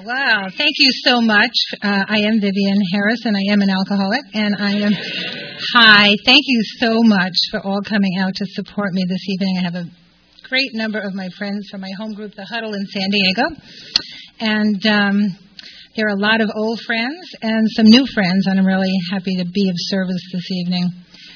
Wow, thank you so much. I am Vivian Harris, and I am an alcoholic, and Hi, thank you so much for all coming out to support me this evening. I have a great number of my friends from my home group, The Huddle in San Diego, and there are a lot of old friends and some new friends, and I'm really happy to be of service this evening.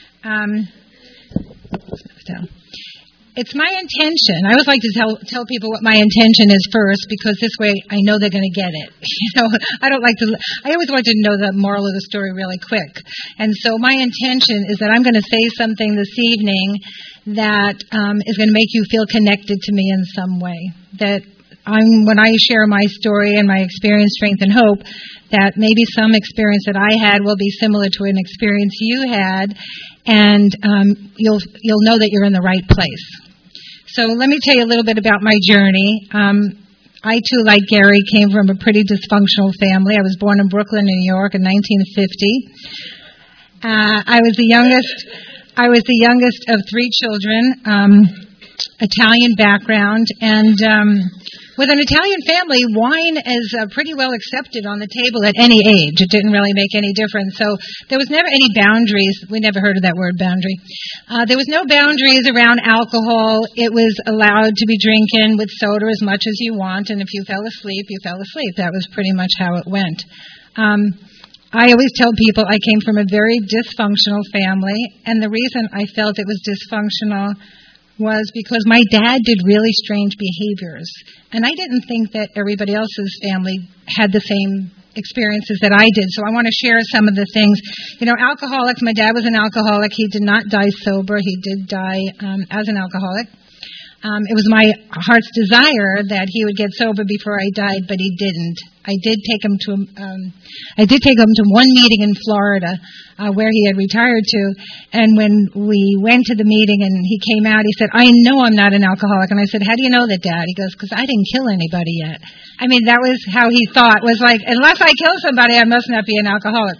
It's my intention. I always like to tell people what my intention is first, because this way I know they're going to get it. I always like to know the moral of the story really quick. And so my intention is that I'm going to say something this evening that is going to make you feel connected to me in some way. That when I share my story and my experience, strength, and hope, that maybe some experience that I had will be similar to an experience you had, and you'll know that you're in the right place. So let me tell you a little bit about my journey. I, too, like Gary, came from a pretty dysfunctional family. I was born in Brooklyn, New York in 1950. I was the youngest of three children, Italian background, and with an Italian family, wine is pretty well accepted on the table at any age. It didn't really make any difference. So there was never any boundaries. We never heard of that word, boundary. There was no boundaries around alcohol. It was allowed to be drinking with soda as much as you want, and if you fell asleep, you fell asleep. That was pretty much how it went. I always tell people I came from a very dysfunctional family, and the reason I felt it was dysfunctional was because my dad did really strange behaviors. And I didn't think that everybody else's family had the same experiences that I did. So I want to share some of the things. Alcoholics, my dad was an alcoholic. He did not die sober. He did die as an alcoholic. It was my heart's desire that he would get sober before I died, but he didn't. I did take him to one meeting in Florida where he had retired to, and when we went to the meeting and he came out, he said, "I know I'm not an alcoholic." And I said, "How do you know that, Dad?" He goes, "Because I didn't kill anybody yet." I mean, that was how he thought. Was like, unless I kill somebody, I must not be an alcoholic.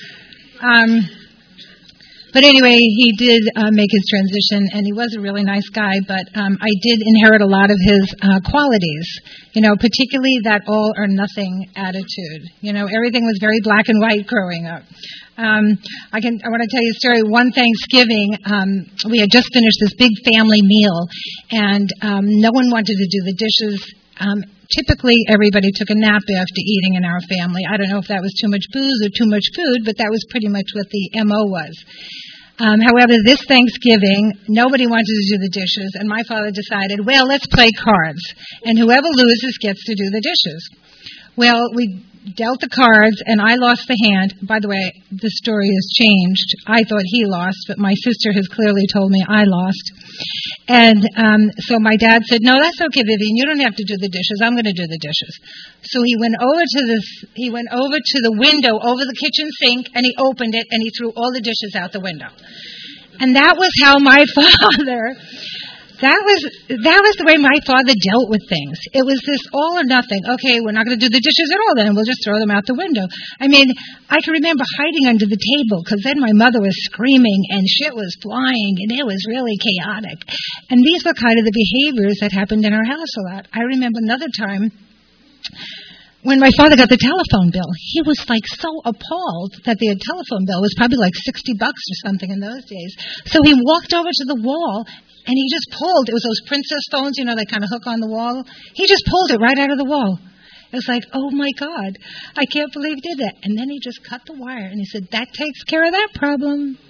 But anyway, he did make his transition, and he was a really nice guy, but I did inherit a lot of his qualities, particularly that all-or-nothing attitude. Everything was very black and white growing up. I want to tell you a story. One Thanksgiving, we had just finished this big family meal, and no one wanted to do the dishes. Typically, everybody took a nap after eating in our family. I don't know if that was too much booze or too much food, but that was pretty much what the MO was. However, this Thanksgiving, nobody wanted to do the dishes, and my father decided, well, let's play cards, and whoever loses gets to do the dishes. Well, we dealt the cards, and I lost the hand. By the way, the story has changed. I thought he lost, but my sister has clearly told me I lost. And so my dad said, "No, that's okay, Vivian. You don't have to do the dishes. I'm going to do the dishes." So he went over to the window over the kitchen sink, and he opened it, and he threw all the dishes out the window. And that was how my father. That was the way my father dealt with things. It was this all or nothing. Okay, we're not going to do the dishes at all then. We'll just throw them out the window. I mean, I can remember hiding under the table because then my mother was screaming and shit was flying and it was really chaotic. And these were kind of the behaviors that happened in our house a lot. I remember another time when my father got the telephone bill. He was like so appalled that the telephone bill was probably like $60 or something in those days. So he walked over to the wall and he just pulled. It was those princess phones, they kind of hook on the wall. He just pulled it right out of the wall. It was like, oh my God, I can't believe he did that. And then he just cut the wire and he said, "That takes care of that problem."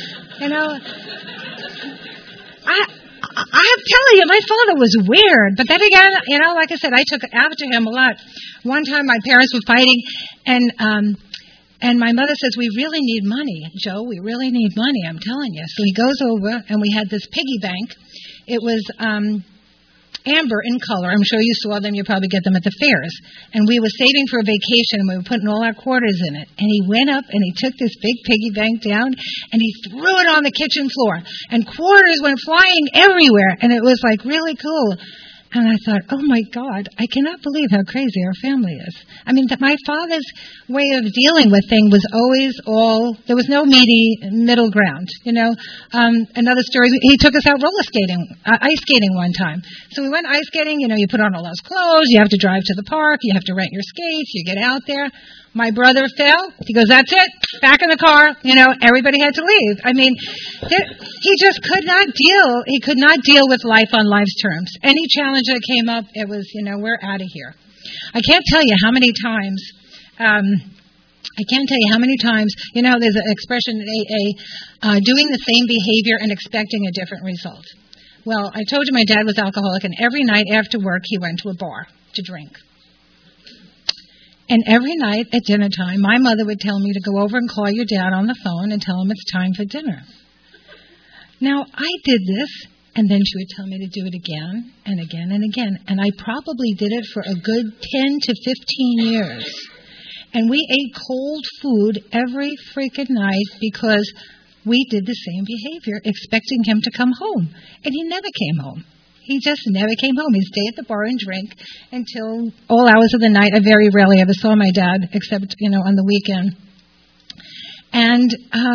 I'm telling you, my father was weird. But then again, like I said, I took after him a lot. One time my parents were fighting, and my mother says, "We really need money, Joe. We really need money, I'm telling you." So he goes over, and we had this piggy bank. It was amber in color. I'm sure you saw them. You probably get them at the fairs. And we were saving for a vacation, and we were putting all our quarters in it. And he went up, and he took this big piggy bank down, and he threw it on the kitchen floor. And quarters went flying everywhere, and it was, really cool. And I thought, oh my God, I cannot believe how crazy our family is. I mean, my father's way of dealing with things was always there was no middle ground, Another story, he took us out ice skating one time. So we went ice skating, you put on all those clothes, you have to drive to the park, you have to rent your skates, you get out there. My brother fell. He goes, that's it. Back in the car. Everybody had to leave. I mean, he just could not deal. He could not deal with life on life's terms. Any challenge that came up, it was, we're out of here. I can't tell you how many times, there's an expression in AA, doing the same behavior and expecting a different result. Well, I told you my dad was alcoholic, and every night after work, he went to a bar to drink. And every night at dinner time, my mother would tell me to go over and call your dad on the phone and tell him it's time for dinner. Now, I did this, and then she would tell me to do it again and again and again. And I probably did it for a good 10 to 15 years. And we ate cold food every freaking night because we did the same behavior, expecting him to come home. And he never came home. He just never came home. He'd stay at the bar and drink until all hours of the night. I very rarely ever saw my dad, except, on the weekend. And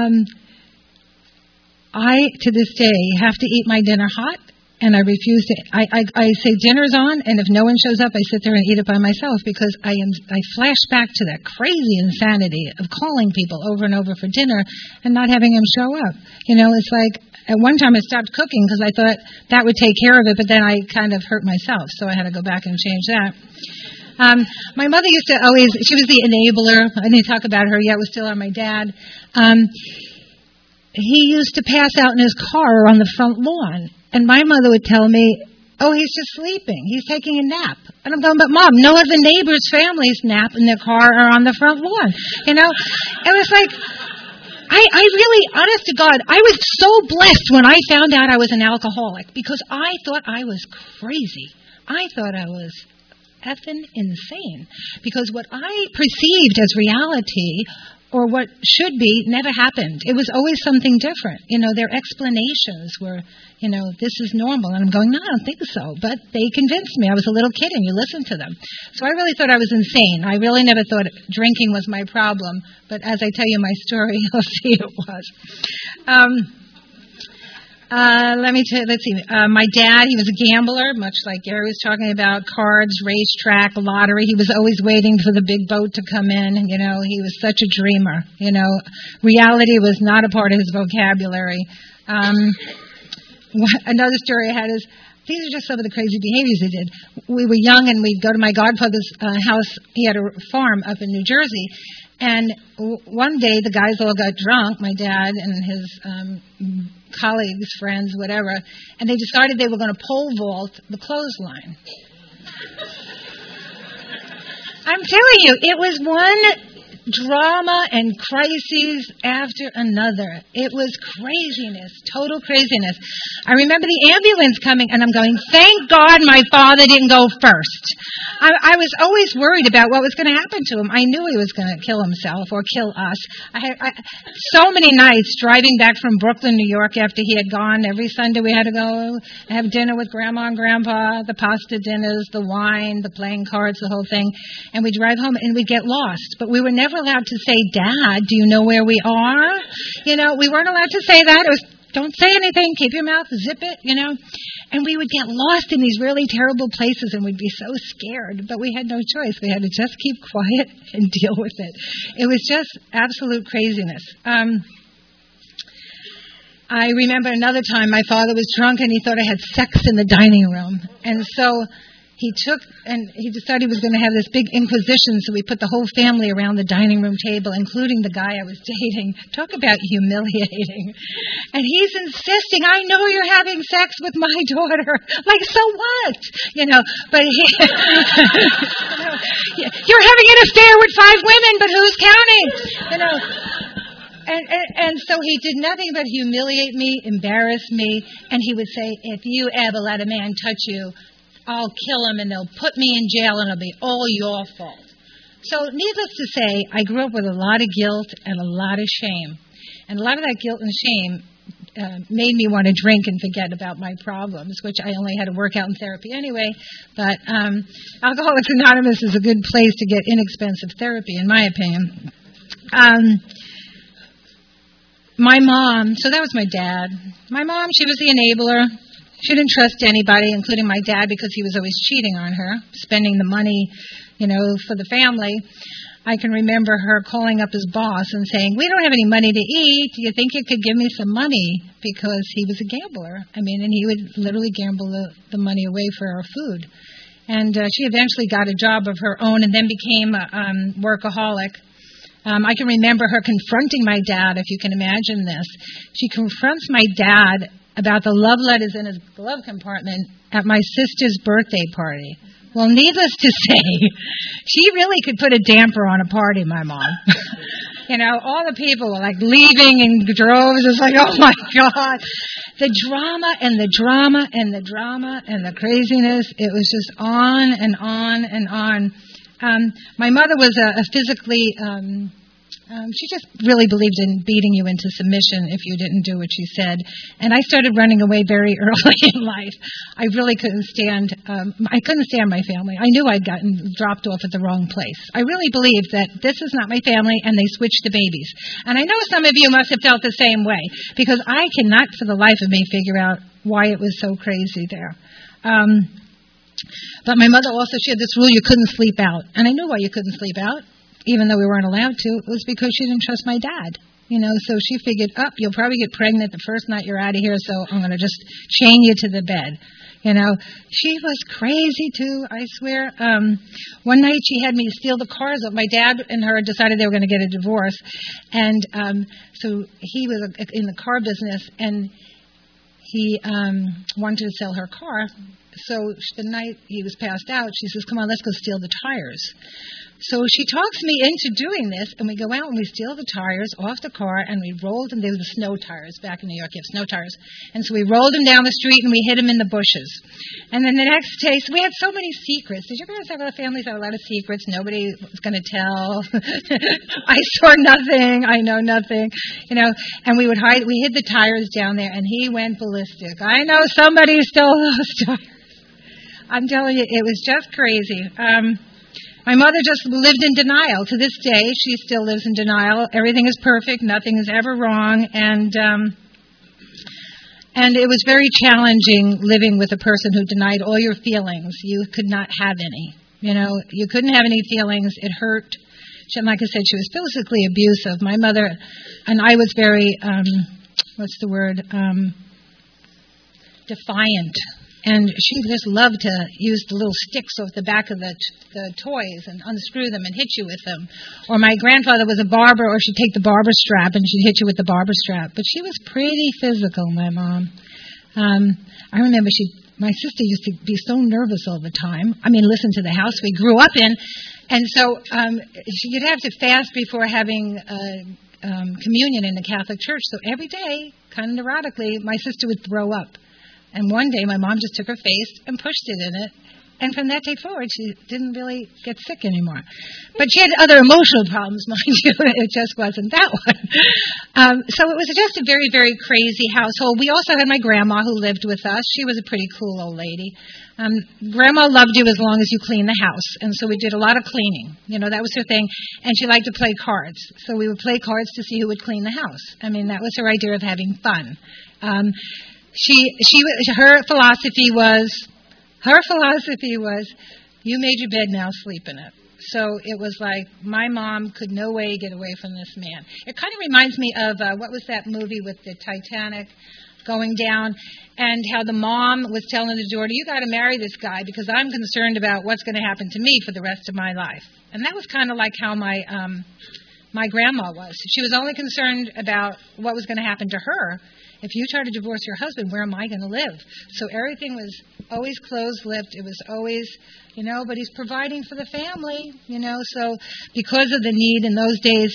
I, to this day, have to eat my dinner hot, and I refuse to. I say dinner's on, and if no one shows up, I sit there and eat it by myself because I flash back to that crazy insanity of calling people over and over for dinner and not having them show up. It's like, at one time I stopped cooking because I thought that would take care of it, but then I kind of hurt myself, so I had to go back and change that. My mother used to she was the enabler. I didn't talk about her yet. It was still on my dad. He used to pass out in his car on the front lawn, and my mother would tell me, oh, he's just sleeping. He's taking a nap. And I'm going, but Mom, no other neighbors' families nap in their car or on the front lawn. It was like, I really, honest to God, I was so blessed when I found out I was an alcoholic because I thought I was crazy. I thought I was effing insane because what I perceived as reality or what should be never happened. It was always something different. Their explanations were, this is normal. And I'm going, no, I don't think so. But they convinced me. I was a little kid and you listened to them. So I really thought I was insane. I really never thought drinking was my problem. But as I tell you my story, you'll see it was. Let's see. My dad, he was a gambler, much like Gary was talking about, cards, racetrack, lottery. He was always waiting for the big boat to come in. He was such a dreamer. Reality was not a part of his vocabulary. Another story I had is, these are just some of the crazy behaviors he did. We were young and we'd go to my godfather's house. He had a farm up in New Jersey. And one day the guys all got drunk, my dad and his colleagues, friends, whatever, and they decided they were going to pole vault the clothesline. I'm telling you, it was one drama and crises after another. It was craziness, total craziness. I remember the ambulance coming, and I'm going, thank God my father didn't go first. I was always worried about what was going to happen to him. I knew he was going to kill himself or kill us. I so many nights driving back from Brooklyn, New York, after he had gone. Every Sunday we had to go have dinner with Grandma and Grandpa, the pasta dinners, the wine, the playing cards, the whole thing. And we'd drive home, and we'd get lost. But we were never allowed to say, Dad, do you know where we are? We weren't allowed to say that. It was, don't say anything, keep your mouth, zip it, And we would get lost in these really terrible places, and we'd be so scared. But we had no choice. We had to just keep quiet and deal with it. It was just absolute craziness. I remember another time my father was drunk, and he thought I had sex in the dining room. And so he decided he was going to have this big inquisition, so we put the whole family around the dining room table, including the guy I was dating. Talk about humiliating. And he's insisting, I know you're having sex with my daughter. Like, so what? But you're having an affair with 5 women, but who's counting? And so he did nothing but humiliate me, embarrass me, and he would say, if you ever let a man touch you, I'll kill him and they'll put me in jail and it'll be all your fault. So needless to say, I grew up with a lot of guilt and a lot of shame. And a lot of that guilt and shame made me want to drink and forget about my problems, which I only had to work out in therapy anyway. But Alcoholics Anonymous is a good place to get inexpensive therapy, in my opinion. My mom, so that was my dad. My mom, she was the enabler. She didn't trust anybody, including my dad, because he was always cheating on her, spending the money, for the family. I can remember her calling up his boss and saying, "We don't have any money to eat. Do you think you could give me some money?" Because he was a gambler. And he would literally gamble the money away for our food. And she eventually got a job of her own and then became a workaholic. I can remember her confronting my dad, if you can imagine this. She confronts my dad about the love letters in his glove compartment at my sister's birthday party. Well, needless to say, she really could put a damper on a party, my mom. All the people were like leaving in droves. It's like, oh my God. The drama and the drama and the drama and the craziness, it was just on and on and on. My mother was a physically, she just really believed in beating you into submission if you didn't do what she said. And I started running away very early in life. I really couldn't stand my family. I knew I'd gotten dropped off at the wrong place. I really believed that this is not my family, and they switched the babies. And I know some of you must have felt the same way, because I cannot for the life of me figure out why it was so crazy there. But my mother also, she had this rule, you couldn't sleep out. And I knew why you couldn't sleep out, even though we weren't allowed to. It was because she didn't trust my dad. So she figured, you'll probably get pregnant the first night you're out of here, so I'm going to just chain you to the bed. She was crazy too, I swear. One night she had me steal the cars off. My dad and her decided they were going to get a divorce. And so he was in the car business, and he wanted to sell her car. So the night he was passed out, she says, "Come on, let's go steal the tires." So she talks me into doing this, and we go out and we steal the tires off the car, and we rolled them. They were the snow tires. Back in New York, you have snow tires. And so we rolled them down the street, and we hid them in the bushes. And then the next day, so we had so many secrets. Did your parents have a lot of families that have a lot of secrets? Nobody was going to tell. I saw nothing. I know nothing. And we would hide. We hid the tires down there, and he went ballistic. I know somebody stole those tires. I'm telling you, it was just crazy. My mother just lived in denial. To this day, she still lives in denial. Everything is perfect. Nothing is ever wrong. And it was very challenging living with a person who denied all your feelings. You could not have any. You couldn't have any feelings. It hurt. Like I said, she was physically abusive. My mother and I was very, defiant. And she just loved to use the little sticks off the back of the toys and unscrew them and hit you with them. Or my grandfather was a barber, or she'd take the barber strap and she'd hit you with the barber strap. But she was pretty physical, my mom. I remember my sister used to be so nervous all the time. Listen to the house we grew up in. And so you'd have to fast before having communion in the Catholic Church. So every day, kind of neurotically, my sister would throw up. And one day, my mom just took her face and pushed it in it. And from that day forward, she didn't really get sick anymore. But she had other emotional problems, mind you. It just wasn't that one. So it was just a very, very crazy household. We also had my grandma who lived with us. She was a pretty cool old lady. Grandma loved you as long as you cleaned the house. And so we did a lot of cleaning. That was her thing. And she liked to play cards. So we would play cards to see who would clean the house. That was her idea of having fun. Her philosophy was, you made your bed, now sleep in it. So it was like my mom could no way get away from this man. It kind of reminds me of, what was that movie with the Titanic going down, and how the mom was telling the daughter, you got to marry this guy because I'm concerned about what's going to happen to me for the rest of my life. And that was kind of like how my grandma was. She was only concerned about what was going to happen to her. If you try to divorce your husband, where am I going to live? So everything was always closed-lipped. It was always, but he's providing for the family, So because of the need in those days,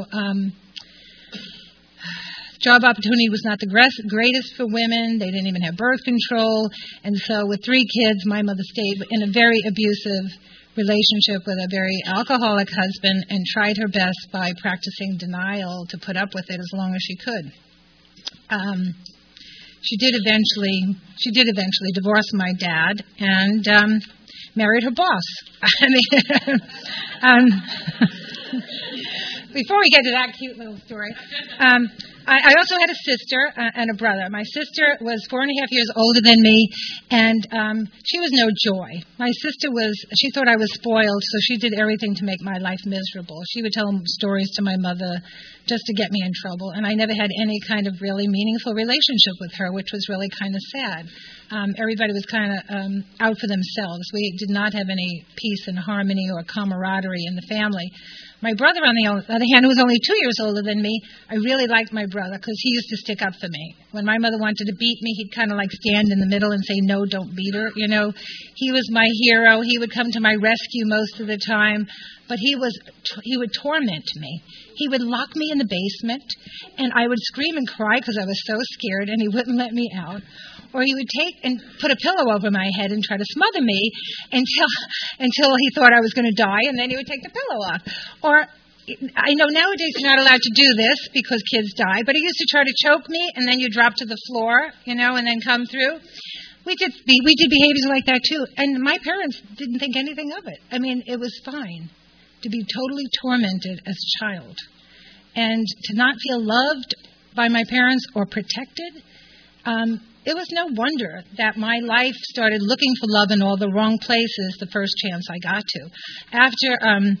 job opportunity was not the greatest for women. They didn't even have birth control. And so with 3 kids, my mother stayed in a very abusive relationship with a very alcoholic husband and tried her best by practicing denial to put up with it as long as she could. She did eventually divorce my dad and married her boss. I mean, before we get to that cute little story, I also had a sister and a brother. My sister was 4.5 years older than me, and she was no joy. My sister she thought I was spoiled, so she did everything to make my life miserable. She would tell stories to my mother just to get me in trouble, and I never had any kind of really meaningful relationship with her, which was really kind of sad. Everybody was kind of out for themselves. We did not have any peace and harmony or camaraderie in the family. My brother, on the other hand, who was only 2 years older than me, I really liked my brother because he used to stick up for me. When my mother wanted to beat me, he'd kind of like stand in the middle and say, no, don't beat her. You know, he was my hero. He would come to my rescue most of the time, but he would torment me. He would lock me in the basement, and I would scream and cry because I was so scared, and he wouldn't let me out. Or he would take and put a pillow over my head and try to smother me until he thought I was going to die, and then he would take the pillow off. Or I know nowadays you're not allowed to do this because kids die, but he used to try to choke me, and then you drop to the floor, you know, and then come through. We did behaviors like that too, and my parents didn't think anything of it. I mean, it was fine to be totally tormented as a child, and to not feel loved by my parents or protected. It was no wonder that my life started looking for love in all the wrong places the first chance I got to. After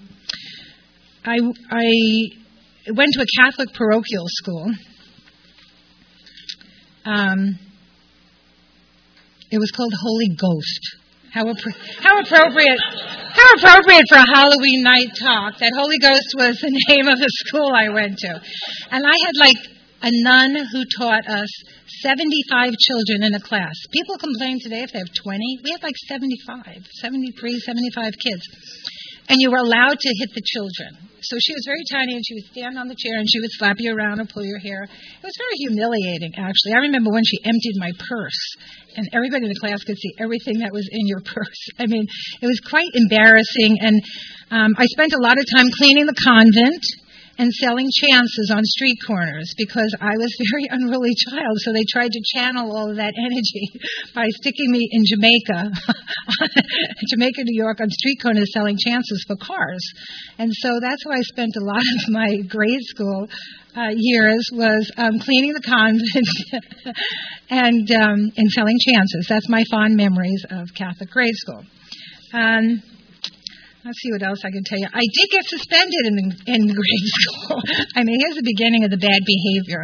I went to a Catholic parochial school. It was called Holy Ghost. How appropriate for a Halloween night talk. That Holy Ghost was the name of the school I went to. And I had like a nun who taught us 75 children in a class. People complain today if they have 20. We had like 75 kids. And you were allowed to hit the children. So she was very tiny, and she would stand on the chair, and she would slap you around and pull your hair. It was very humiliating, actually. I remember when she emptied my purse, and everybody in the class could see everything that was in your purse. I mean, it was quite embarrassing. And I spent a lot of time cleaning the convent and selling chances on street corners because I was a very unruly child. So they tried to channel all of that energy by sticking me in Jamaica, New York, on street corners selling chances for cars. And so that's how I spent a lot of my grade school years was cleaning the convent and selling chances. That's my fond memories of Catholic grade school. Let's see what else I can tell you. I did get suspended in grade school. I mean, here's the beginning of the bad behavior.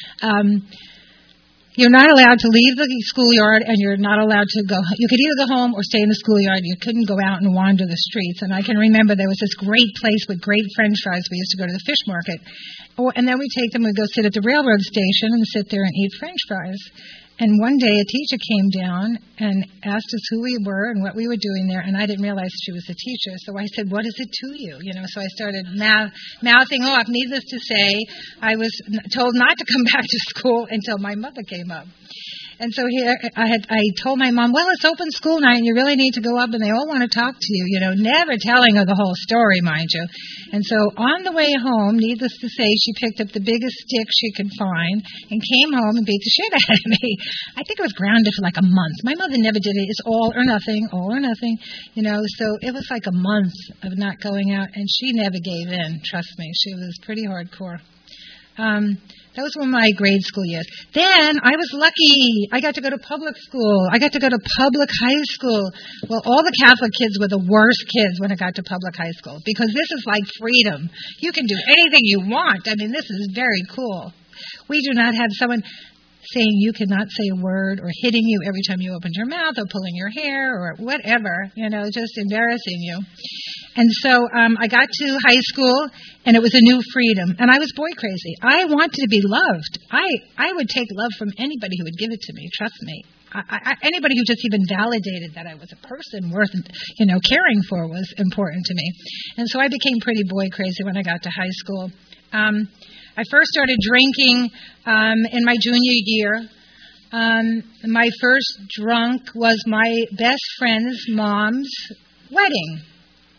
You're not allowed to leave the schoolyard, and you're not allowed to go. You could either go home or stay in the schoolyard. You couldn't go out and wander the streets. And I can remember there was this great place with great French fries. We used to go to the fish market. And then we'd take them and go sit at the railroad station and sit there and eat French fries. And one day a teacher came down and asked us who we were and what we were doing there, and I didn't realize she was a teacher. So I said, "What is it to you?" You know, so I started mouthing off. Needless to say, I was told not to come back to school until my mother came up. And so here I told my mom, well, it's open school night and you really need to go up and they all want to talk to you, you know, never telling her the whole story, mind you. And so on the way home, needless to say, she picked up the biggest stick she could find and came home and beat the shit out of me. I think I was grounded for like a month. My mother never did it. It's all or nothing, you know, so it was like a month of not going out and she never gave in, trust me. She was pretty hardcore. Those were my grade school years. Then I was lucky. I got to go to public school. I got to go to public high school. Well, all the Catholic kids were the worst kids when I got to public high school because this is like freedom. You can do anything you want. I mean, this is very cool. We do not have someone saying you cannot say a word or hitting you every time you opened your mouth or pulling your hair or whatever, you know, just embarrassing you. And so I got to high school, and it was a new freedom. And I was boy crazy. I wanted to be loved. I would take love from anybody who would give it to me, trust me. Anybody who just even validated that I was a person worth, you know, caring for was important to me. And so I became pretty boy crazy when I got to high school. I first started drinking in my junior year. My first drunk was my best friend's mom's wedding.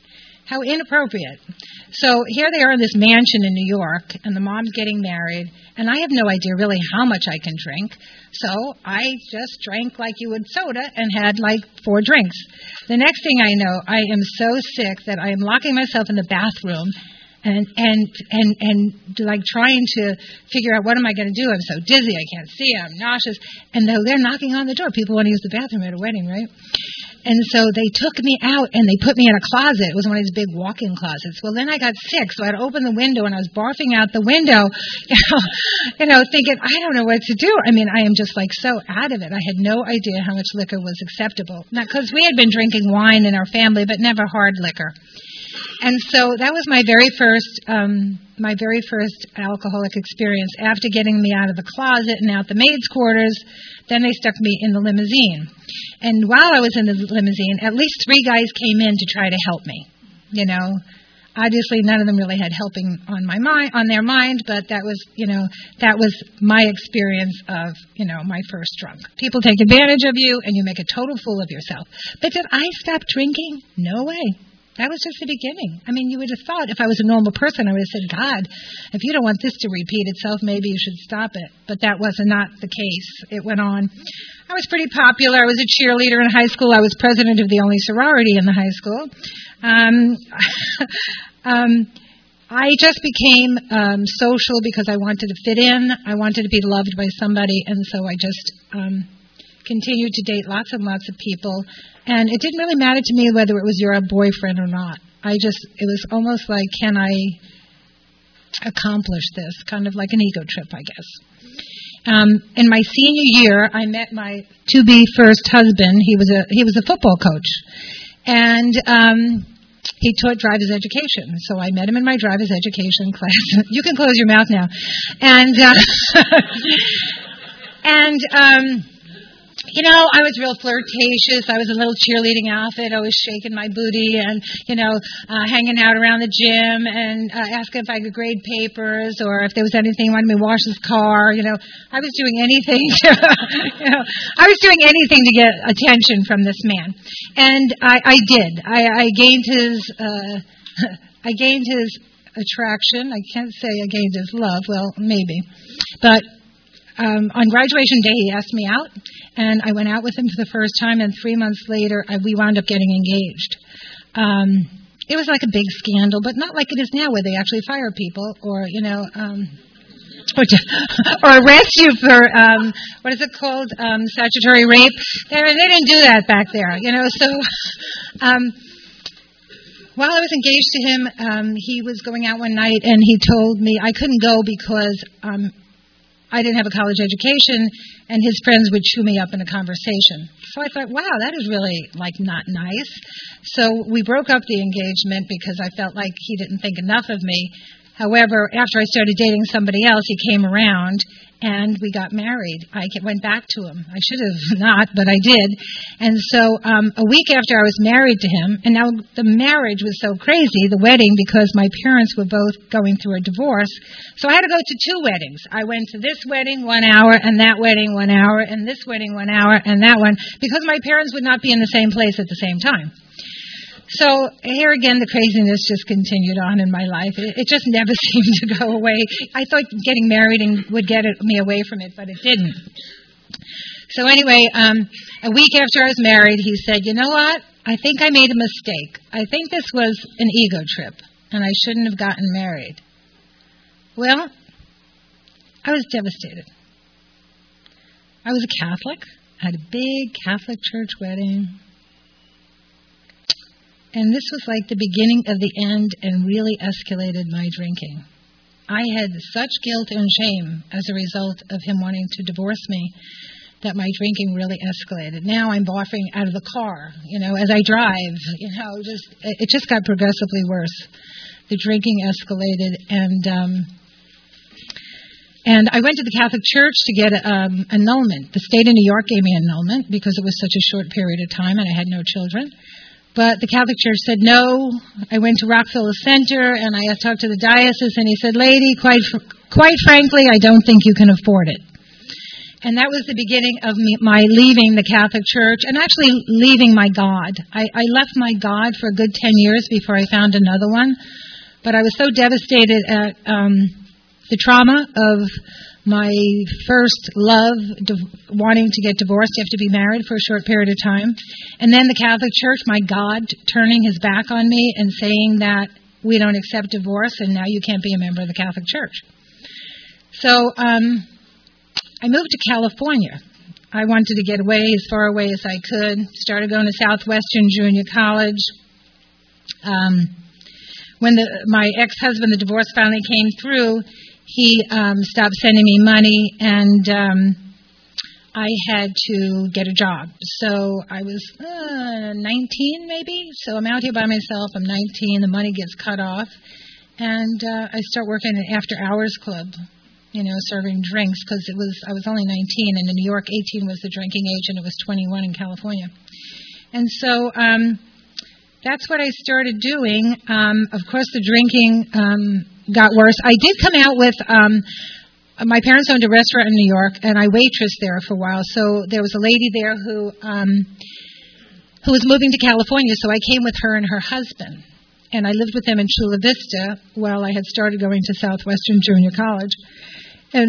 How inappropriate. So here they are in this mansion in New York, and the mom's getting married, and I have no idea really how much I can drink. So I just drank like you would soda and had like 4 drinks. The next thing I know, I am so sick that I am locking myself in the bathroom and like trying to figure out what am I going to do. I'm so dizzy, I can't see, I'm nauseous. And they're knocking on the door. People want to use the bathroom at a wedding, right? And so they took me out and they put me in a closet. It was one of these big walk-in closets. Well, then I got sick, so I had to open the window, and I was barfing out the window, thinking, I don't know what to do. I mean, I am just like so out of it. I had no idea how much liquor was acceptable. Now, because we had been drinking wine in our family, but never hard liquor. And so that was my very first alcoholic experience. After getting me out of the closet and out the maid's quarters, then they stuck me in the limousine. And while I was in the limousine, at least 3 guys came in to try to help me. Obviously none of them really had helping on their mind, but that was my experience of, my first drunk. People take advantage of you and you make a total fool of yourself. But did I stop drinking? No way. That was just the beginning. I mean, you would have thought if I was a normal person, I would have said, God, if you don't want this to repeat itself, maybe you should stop it. But that was not the case. It went on. I was pretty popular. I was a cheerleader in high school. I was president of the only sorority in the high school. I just became social because I wanted to fit in. I wanted to be loved by somebody, and so I just continued to date lots and lots of people. And it didn't really matter to me whether it was your boyfriend or not. It was almost like, can I accomplish this? Kind of like an ego trip, I guess. In my senior year, I met my to-be first husband. He was a football coach, and he taught driver's education. So I met him in my driver's education class. You can close your mouth now, and I was real flirtatious. I was in a little cheerleading outfit, always shaking my booty and, hanging out around the gym and asking if I could grade papers or if there was anything he wanted me to wash his car. I was doing anything I was doing anything to get attention from this man. And I did. I gained his attraction. I can't say I gained his love. Well, maybe. But on graduation day, he asked me out, and I went out with him for the first time, and 3 months later, we wound up getting engaged. It was like a big scandal, but not like it is now, where they actually fire people or arrest you for, what is it called, statutory rape. They didn't do that back there, so... While I was engaged to him, he was going out one night, and he told me I couldn't go because... I didn't have a college education, and his friends would chew me up in a conversation. So I thought, wow, that is really, not nice. So we broke up the engagement because I felt like he didn't think enough of me. However, after I started dating somebody else, he came around, and we got married. I went back to him. I should have not, but I did. And so a week after I was married to him, and now the marriage was so crazy, the wedding, because my parents were both going through a divorce. So I had to go to 2 weddings. I went to this wedding 1 hour, and that wedding 1 hour, and this wedding 1 hour, and that one, because my parents would not be in the same place at the same time. So here again, the craziness just continued on in my life. It just never seemed to go away. I thought getting married would get me away from it, but it didn't. So anyway, a week after I was married, he said, you know what? I think I made a mistake. I think this was an ego trip, and I shouldn't have gotten married. Well, I was devastated. I was a Catholic. I had a big Catholic church wedding. And this was like the beginning of the end and really escalated my drinking. I had such guilt and shame as a result of him wanting to divorce me that my drinking really escalated. Now I'm barfing out of the car, as I drive, it just got progressively worse. The drinking escalated, and I went to the Catholic Church to get annulment. The state of New York gave me annulment because it was such a short period of time and I had no children. But the Catholic Church said no. I went to Rockefeller Center, and I talked to the diocese, and he said, lady, quite frankly, I don't think you can afford it. And that was the beginning of my leaving the Catholic Church and actually leaving my God. I left my God for a good 10 years before I found another one. But I was so devastated at the trauma of my first love, wanting to get divorced. You have to be married for a short period of time. And then the Catholic Church, my God, turning his back on me and saying that we don't accept divorce and now you can't be a member of the Catholic Church. So I moved to California. I wanted to get away as far away as I could. Started going to Southwestern Junior College. When my ex-husband, the divorce finally came through, he stopped sending me money, and I had to get a job. So I was 19 maybe. So I'm out here by myself. I'm 19. The money gets cut off. And I start working at an after-hours club, serving drinks because I was only 19, and in New York, 18 was the drinking age, and it was 21 in California. And so that's what I started doing. Of course, the drinking got worse. I did come out with my parents owned a restaurant in New York, and I waitressed there for a while. So there was a lady there who was moving to California, so I came with her and her husband. And I lived with them in Chula Vista while I had started going to Southwestern Junior College. And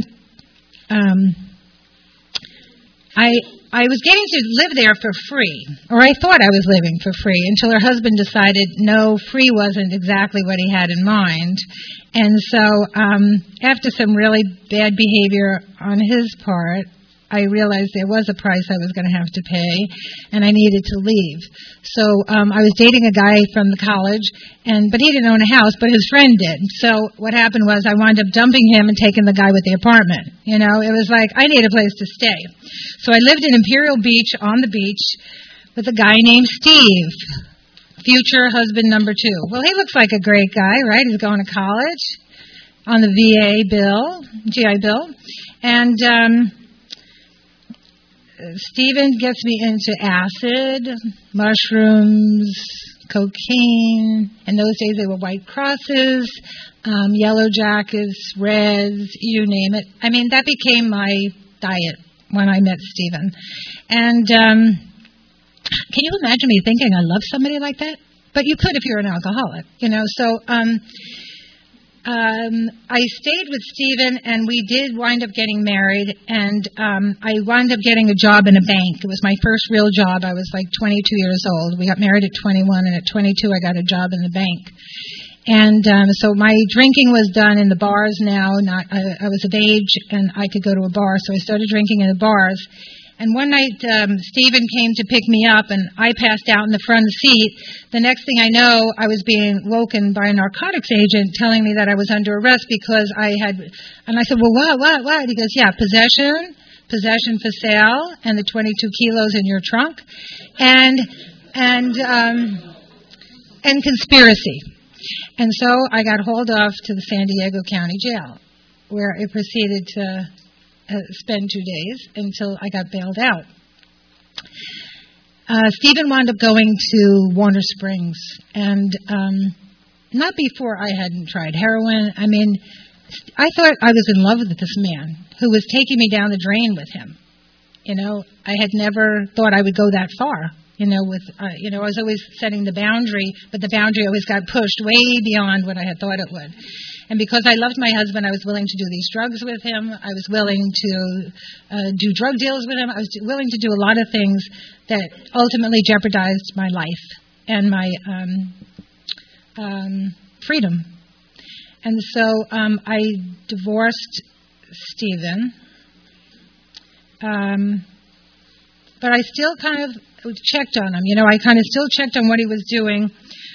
I was getting to live there for free, or I thought I was living for free, until her husband decided no, free wasn't exactly what he had in mind. And so after some really bad behavior on his part, I realized there was a price I was going to have to pay, and I needed to leave. So I was dating a guy from the college, but he didn't own a house, but his friend did. So what happened was I wound up dumping him and taking the guy with the apartment. It was like I need a place to stay. So I lived in Imperial Beach on the beach with a guy named Steve, future husband number 2. Well, he looks like a great guy, right? He's going to college on the GI Bill, and Stephen gets me into acid, mushrooms, cocaine. In those days, they were White Crosses, Yellow Jackets, Reds, you name it. I mean, that became my diet when I met Stephen. And can you imagine me thinking I love somebody like that? But you could if you're an alcoholic, So I stayed with Stephen, and we did wind up getting married, and I wound up getting a job in a bank. It was my first real job. I was like 22 years old. We got married at 21, and at 22 I got a job in the bank. And so my drinking was done in the bars now. I was of age, and I could go to a bar, so I started drinking in the bars. And one night, Stephen came to pick me up, and I passed out in the front seat. The next thing I know, I was being woken by a narcotics agent telling me that I was under arrest because and I said, well, what? He goes, yeah, possession for sale, and the 22 kilos in your trunk, and conspiracy. And so I got hauled off to the San Diego County Jail, where I proceeded to spend 2 days until I got bailed out. Stephen wound up going to Warner Springs, and not before I hadn't tried heroin. I mean, I thought I was in love with this man who was taking me down the drain with him. I had never thought I would go that far. I was always setting the boundary, but the boundary always got pushed way beyond what I had thought it would. And because I loved my husband, I was willing to do these drugs with him. I was willing to do drug deals with him. I was willing to do a lot of things that ultimately jeopardized my life and my freedom. And so I divorced Stephen. But I still kind of checked on him. I kind of still checked on what he was doing.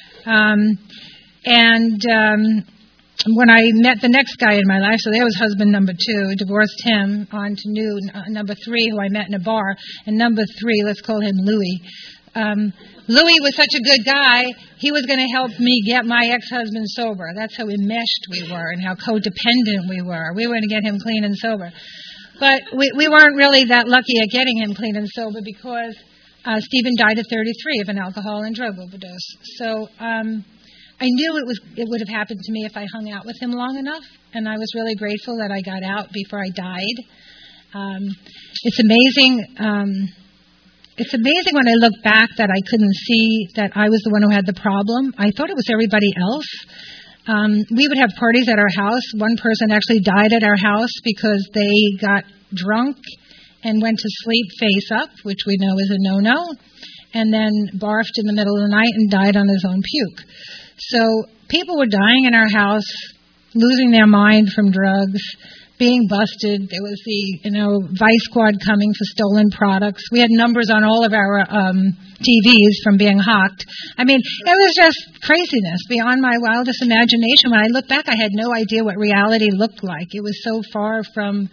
When I met the next guy in my life, so that was husband number 2, divorced him, on to number 3, who I met in a bar. And number 3, let's call him Louis. Louis was such a good guy, he was going to help me get my ex-husband sober. That's how enmeshed we were and how codependent we were. We were going to get him clean and sober. But we weren't really that lucky at getting him clean and sober because Stephen died at 33 of an alcohol and drug overdose. So I knew it would have happened to me if I hung out with him long enough, and I was really grateful that I got out before I died. It's amazing. It's amazing when I look back that I couldn't see that I was the one who had the problem. I thought it was everybody else. We would have parties at our house. One person actually died at our house because they got drunk and went to sleep face up, which we know is a no-no, and then barfed in the middle of the night and died on his own puke. So people were dying in our house, losing their mind from drugs, being busted. There was the, Vice Squad coming for stolen products. We had numbers on all of our TVs from being hacked. I mean, it was just craziness beyond my wildest imagination. When I look back, I had no idea what reality looked like. It was so far from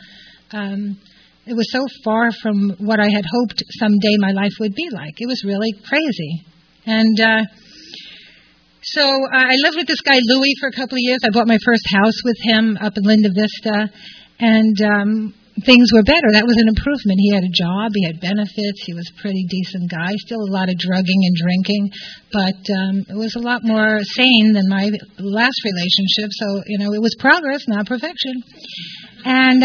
what I had hoped someday my life would be like. It was really crazy. And so I lived with this guy, Louis, for a couple of years. I bought my first house with him up in Linda Vista. And things were better. That was an improvement. He had a job. He had benefits. He was a pretty decent guy. Still a lot of drugging and drinking. But it was a lot more sane than my last relationship. So, it was progress, not perfection. And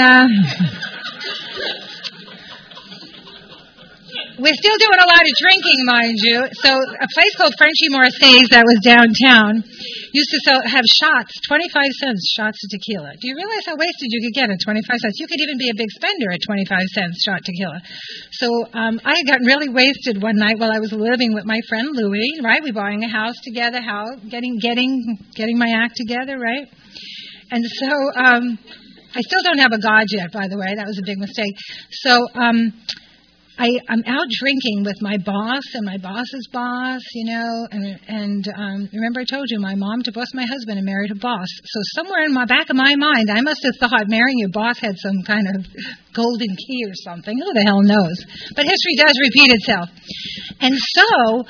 we're still doing a lot of drinking, mind you. So a place called Frenchie Marseille's that was downtown used to have shots, 25 cents shots of tequila. Do you realize how wasted you could get at 25 cents? You could even be a big spender at 25 cents shot tequila. So I had gotten really wasted one night while I was living with my friend Louis, right? We buying a house together, getting my act together, right? And so I still don't have a God yet, by the way. That was a big mistake. So I'm out drinking with my boss and my boss's boss, and remember I told you my mom divorced my husband and married a boss. So somewhere in my back of my mind, I must have thought marrying your boss had some kind of golden key or something. Who the hell knows? But history does repeat itself. And so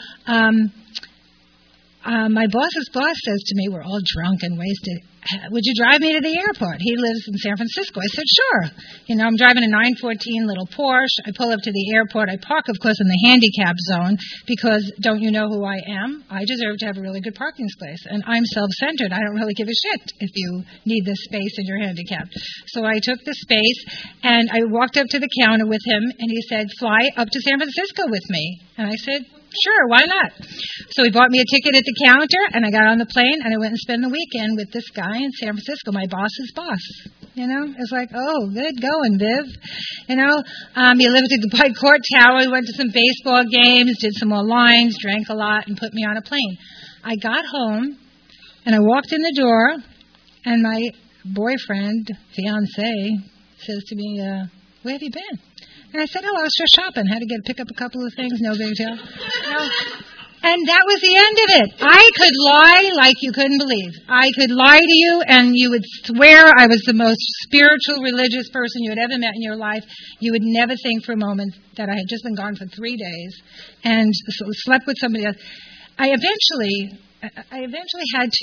my boss's boss says to me, we're all drunk and wasted, would you drive me to the airport? He lives in San Francisco. I said, sure. I'm driving a 914 little Porsche. I pull up to the airport. I park, of course, in the handicap zone because don't you know who I am? I deserve to have a really good parking space. And I'm self-centered. I don't really give a shit if you need this space and you're handicapped. So I took the space and I walked up to the counter with him and he said, fly up to San Francisco with me. And I said, sure, why not? So he bought me a ticket at the counter, and I got on the plane, and I went and spent the weekend with this guy in San Francisco, my boss's boss. It's like, oh, good going, Viv. He lived at the White Court Tower. We went to some baseball games, did some more lines, drank a lot, and put me on a plane. I got home, and I walked in the door, and my boyfriend, fiancé, says to me, where have you been? And I said, I was just shopping. Had to pick up a couple of things. No big deal. And that was the end of it. I could lie like you couldn't believe. I could lie to you, and you would swear I was the most spiritual, religious person you had ever met in your life. You would never think for a moment that I had just been gone for 3 days and slept with somebody else. I eventually had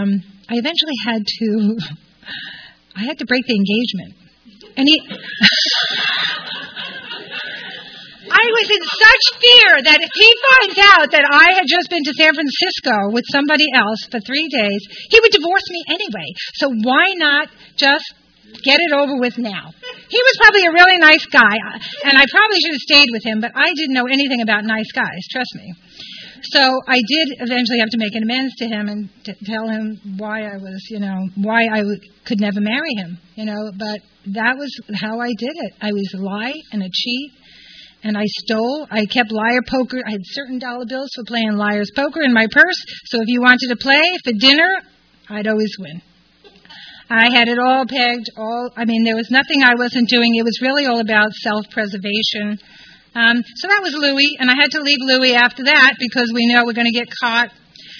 to break the engagement. And I was in such fear that if he finds out that I had just been to San Francisco with somebody else for 3 days, he would divorce me anyway. So why not just get it over with now? He was probably a really nice guy, and I probably should have stayed with him, but I didn't know anything about nice guys, trust me. So I did eventually have to make an amends to him and to tell him why I was, why I could never marry him, but that was how I did it. I was a lie and a cheat. And I stole. I kept liar poker. I had certain dollar bills for playing liar's poker in my purse. So if you wanted to play for dinner, I'd always win. I had it all pegged. There was nothing I wasn't doing. It was really all about self-preservation. So that was Louis, and I had to leave Louis after that because we know we're going to get caught.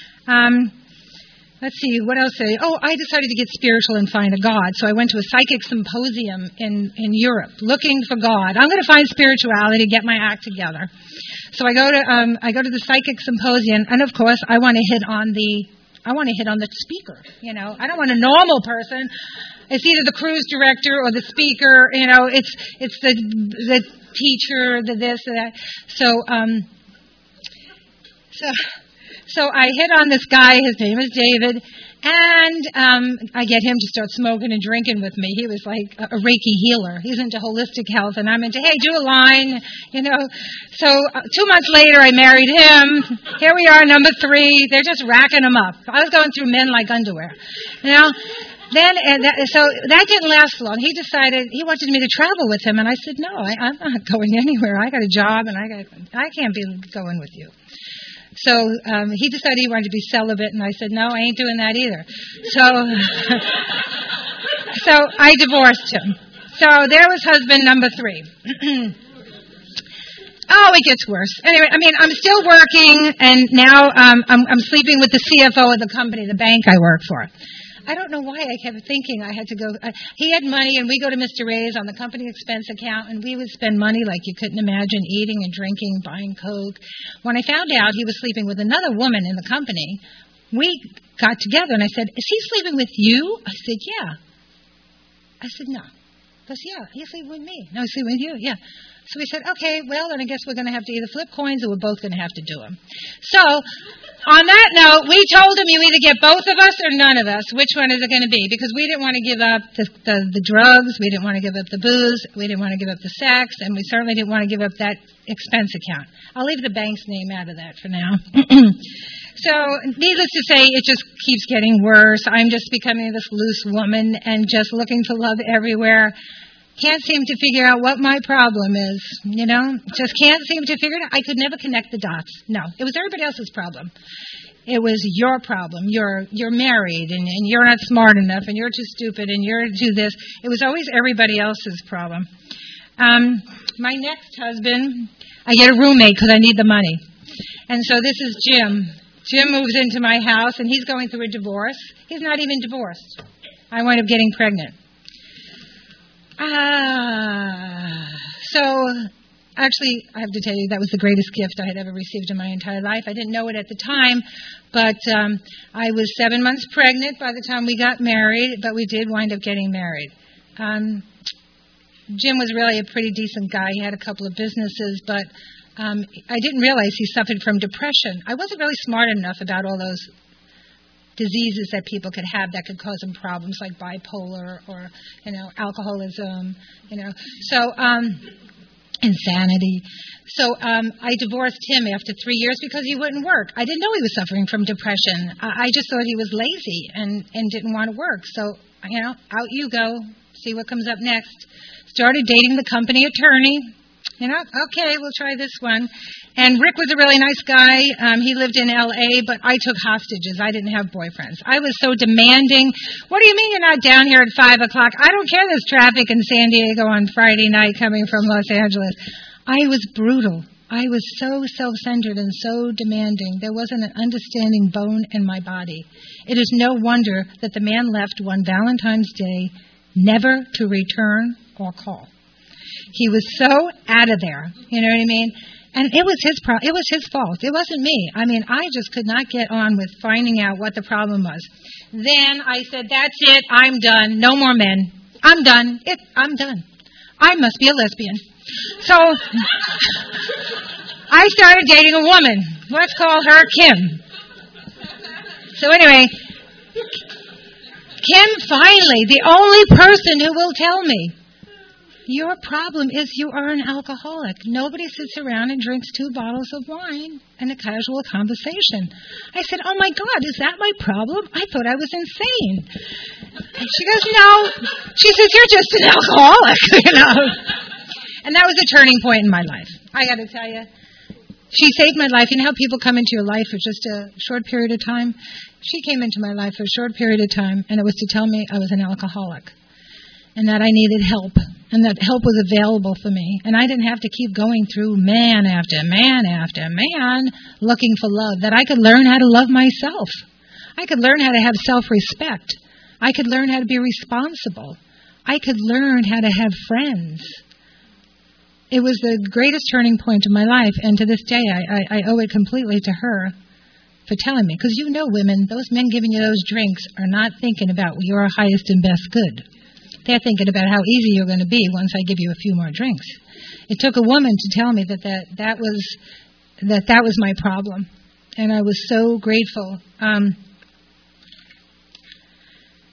Let's see, what else? I decided to get spiritual and find a God. So I went to a psychic symposium in Europe looking for God. I'm going to find spirituality, get my act together. So I go to the psychic symposium, and of course I want to hit on the speaker. I don't want a normal person. It's either the cruise director or the speaker. It's the teacher, the this, the that. So I hit on this guy. His name is David, And I get him to start smoking and drinking with me. He was like a Reiki healer. He's into holistic health, and I'm into, hey, do a line, you know. So 2 months later, I married him. Here we are, number 3. They're just racking them up. I was going through men like underwear, you know. So that didn't last long. He decided he wanted me to travel with him, and I said, no, I'm not going anywhere. I got a job, and I can't be going with you. So he decided he wanted to be celibate, and I said, no, I ain't doing that either. So I divorced him. So there was husband number 3. Oh, it gets worse. Anyway, I mean, I'm still working, and now I'm sleeping with the CFO of the company, the bank I work for. I don't know why I kept thinking I had to go. He had money, and we go to Mr. Ray's on the company expense account, and we would spend money like you couldn't imagine, eating and drinking, buying Coke. When I found out he was sleeping with another woman in the company, we got together, and I said, is he sleeping with you? I said, yeah. I said, no. He goes, yeah, he's sleeping with me. No, he's sleeping with you, yeah. So we said, okay, well, then I guess we're going to have to either flip coins or we're both going to have to do them. So on that note, we told him you either get both of us or none of us. Which one is it going to be? Because we didn't want to give up the drugs. We didn't want to give up the booze. We didn't want to give up the sex. And we certainly didn't want to give up that expense account. I'll leave the bank's name out of that for now. So needless to say, it just keeps getting worse. I'm just becoming this loose woman and just looking for love everywhere. Can't seem to figure out what my problem is, you know? Just can't seem to figure it out. I could never connect the dots. No, it was everybody else's problem. It was your problem. You're married, and you're not smart enough, and you're too stupid, and you're too this. It was always everybody else's problem. My next husband, I get a roommate because I need the money. And so this is Jim. Jim moves into my house, and he's going through a divorce. He's not even divorced. I wind up getting pregnant. So actually, I have to tell you, that was the greatest gift I had ever received in my entire life. I didn't know it at the time, but I was 7 months pregnant by the time we got married, but we did wind up getting married. Jim was really a pretty decent guy. He had a couple of businesses, but I didn't realize he suffered from depression. I wasn't really smart enough about all those diseases that people could have that could cause them problems, like bipolar or, alcoholism, So, insanity. So I divorced him after 3 years because he wouldn't work. I didn't know he was suffering from depression. I just thought he was lazy and didn't want to work. So, out you go. See what comes up next. Started dating the company attorney. Okay, we'll try this one. And Rick was a really nice guy. He lived in L.A., but I took hostages. I didn't have boyfriends. I was so demanding. What do you mean you're not down here at 5 o'clock? I don't care there's traffic in San Diego on Friday night coming from Los Angeles. I was brutal. I was so self-centered and so demanding. There wasn't an understanding bone in my body. It is no wonder that the man left one Valentine's Day never to return or call. He was so out of there, you know what I mean? And it was his it was his fault. It wasn't me. I mean, I just could not get on with finding out what the problem was. Then I said, that's it. I'm done. No more men. I'm done. I'm done. I must be a lesbian. So I started dating a woman. Let's call her Kim. So anyway, Kim finally, the only person who will tell me, your problem is you are an alcoholic. Nobody sits around and drinks 2 bottles of wine in a casual conversation. I said, oh, my God, is that my problem? I thought I was insane. And she goes, no. She says, you're just an alcoholic, And that was a turning point in my life. I got to tell you, she saved my life. You know how people come into your life for just a short period of time? She came into my life for a short period of time, and it was to tell me I was an alcoholic and that I needed help. And that help was available for me. And I didn't have to keep going through man after man after man looking for love. That I could learn how to love myself. I could learn how to have self-respect. I could learn how to be responsible. I could learn how to have friends. It was the greatest turning point of my life. And to this day, I owe it completely to her for telling me. Because women, those men giving you those drinks are not thinking about your highest and best good. They're thinking about how easy you're going to be once I give you a few more drinks. It took a woman to tell me that was my problem, and I was so grateful.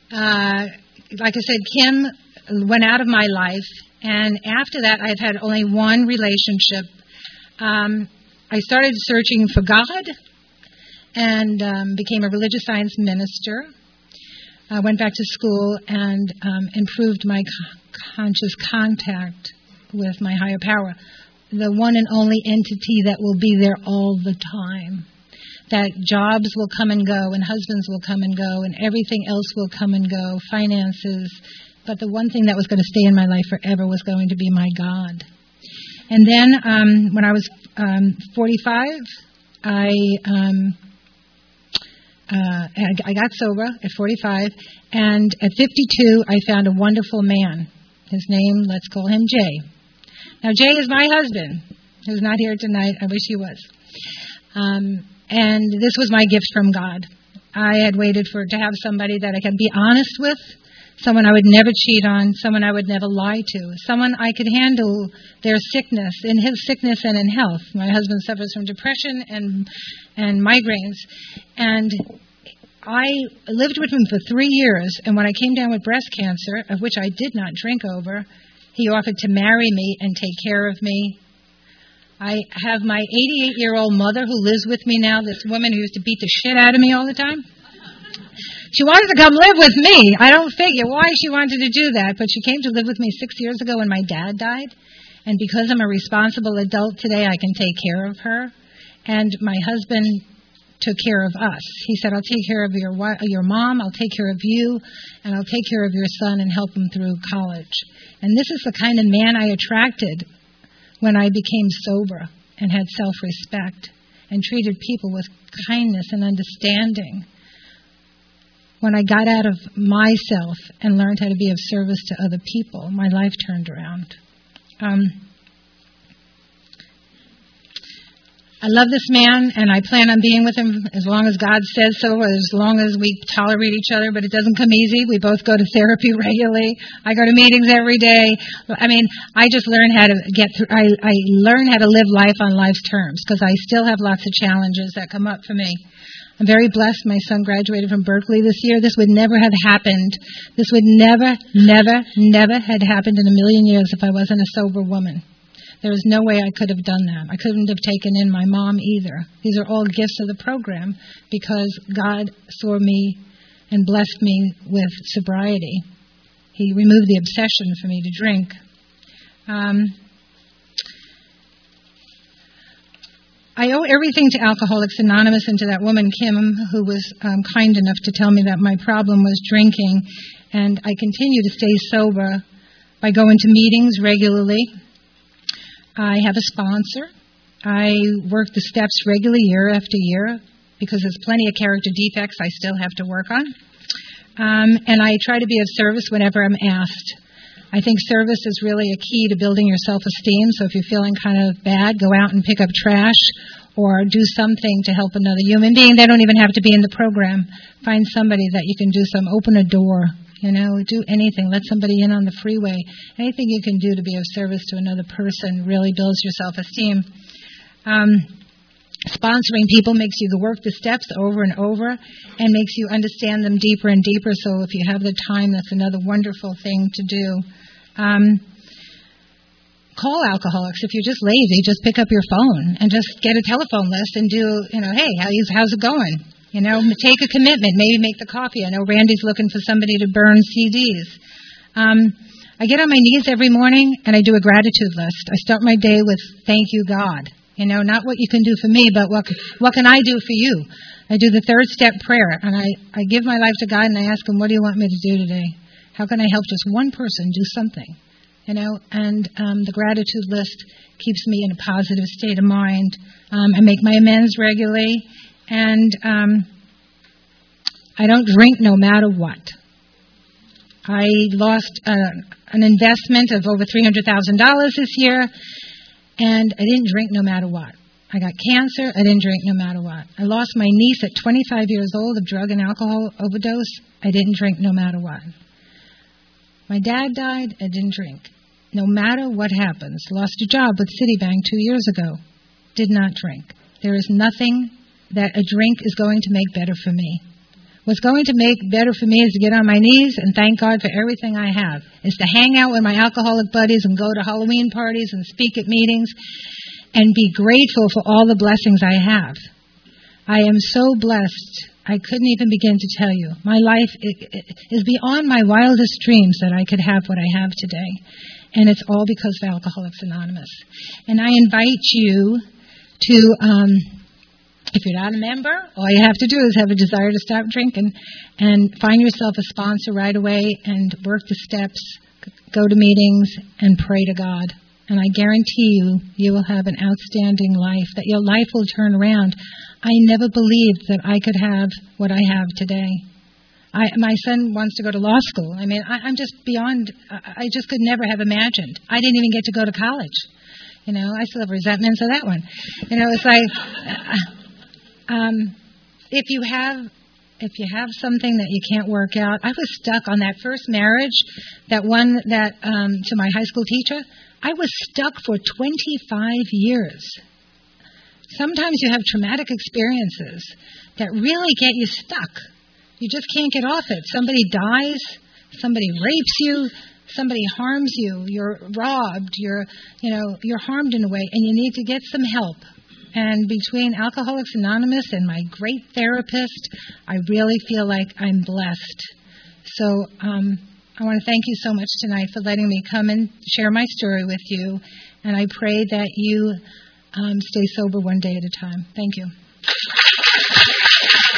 like I said, Kim went out of my life, and after that, I've had only one relationship. I started searching for God and became a religious science minister. I went back to school and improved my conscious contact with my higher power, the one and only entity that will be there all the time. That jobs will come and go, and husbands will come and go, and everything else will come and go, finances. But the one thing that was going to stay in my life forever was going to be my God. And then when I was 45, I got sober at 45, and at 52, I found a wonderful man. His name, let's call him Jay. Now, Jay is my husband, who's not here tonight. I wish he was. And this was my gift from God. I had waited to have somebody that I could be honest with, someone I would never cheat on, someone I would never lie to, someone I could handle their sickness, in his sickness and in health. My husband suffers from depression and migraines. And I lived with him for 3 years, and when I came down with breast cancer, of which I did not drink over, he offered to marry me and take care of me. I have my 88-year-old mother who lives with me now, this woman who used to beat the shit out of me all the time. She wanted to come live with me. I don't figure why she wanted to do that, but she came to live with me 6 years ago when my dad died. And because I'm a responsible adult today, I can take care of her. And my husband took care of us. He said, I'll take care of your mom, I'll take care of you, and I'll take care of your son and help him through college. And this is the kind of man I attracted when I became sober and had self-respect and treated people with kindness and understanding. When I got out of myself and learned how to be of service to other people, my life turned around. I love this man, and I plan on being with him as long as God says so, or as long as we tolerate each other, but it doesn't come easy. We both go to therapy regularly. I go to meetings every day. I mean, I just learned how to get through. I learn how to live life on life's terms, because I still have lots of challenges that come up for me. I'm very blessed. My son graduated from Berkeley this year. This would never have happened. This would never had happened in a million years if I wasn't a sober woman. There is no way I could have done that. I couldn't have taken in my mom either. These are all gifts of the program because God saw me and blessed me with sobriety. He removed the obsession for me to drink. I owe everything to Alcoholics Anonymous and to that woman, Kim, who was kind enough to tell me that my problem was drinking. And I continue to stay sober by going to meetings regularly. I have a sponsor. I work the steps regularly year after year because there's plenty of character defects I still have to work on. And I try to be of service whenever I'm asked. I think service is really a key to building your self-esteem. So if you're feeling kind of bad, go out and pick up trash or do something to help another human being. They don't even have to be in the program. Find somebody that you can do open a door. Do anything. Let somebody in on the freeway. Anything you can do to be of service to another person really builds your self-esteem. Sponsoring people makes you work the steps over and over and makes you understand them deeper and deeper. So if you have the time, that's another wonderful thing to do. Call alcoholics. If you're just lazy, just pick up your phone and just get a telephone list and do, hey, how's it going? Take a commitment. Maybe make the coffee. I know Randy's looking for somebody to burn CDs. I get on my knees every morning and I do a gratitude list. I start my day with thank you, God. Not what you can do for me, but what can I do for you? I do the 3rd step prayer, and I give my life to God and I ask Him, what do you want me to do today? How can I help just one person do something? And the gratitude list keeps me in a positive state of mind. I make my amends regularly. And I don't drink no matter what. I lost an investment of over $300,000 this year, and I didn't drink no matter what. I got cancer. I didn't drink no matter what. I lost my niece at 25 years old of drug and alcohol overdose. I didn't drink no matter what. My dad died. I didn't drink. No matter what happens. Lost a job with Citibank 2 years ago. Did not drink. There is nothing that a drink is going to make better for me. what's going to make better for me is to get on my knees and thank God for everything I have. Is to hang out with my alcoholic buddies and go to Halloween parties and speak at meetings and be grateful for all the blessings I have. I am so blessed. I couldn't even begin to tell you. My life is beyond my wildest dreams that I could have what I have today. And it's all because of Alcoholics Anonymous. And I invite you to, if you're not a member, all you have to do is have a desire to stop drinking and find yourself a sponsor right away and work the steps, go to meetings, and pray to God. And I guarantee you, you will have an outstanding life, that your life will turn around. I never believed that I could have what I have today. My son wants to go to law school. I mean, I'm just beyond, I just could never have imagined. I didn't even get to go to college. You know, I still have resentments of that one. You know, it's like, if you have something that you can't work out, I was stuck on that first marriage, that one that to my high school teacher. I was stuck for 25 years. Sometimes you have traumatic experiences that really get you stuck. You just can't get off it. Somebody dies, somebody rapes you, somebody harms you, you're robbed, you're harmed in a way, and you need to get some help. And between Alcoholics Anonymous and my great therapist, I really feel like I'm blessed. So I want to thank you so much tonight for letting me come and share my story with you. And I pray that you stay sober one day at a time. Thank you.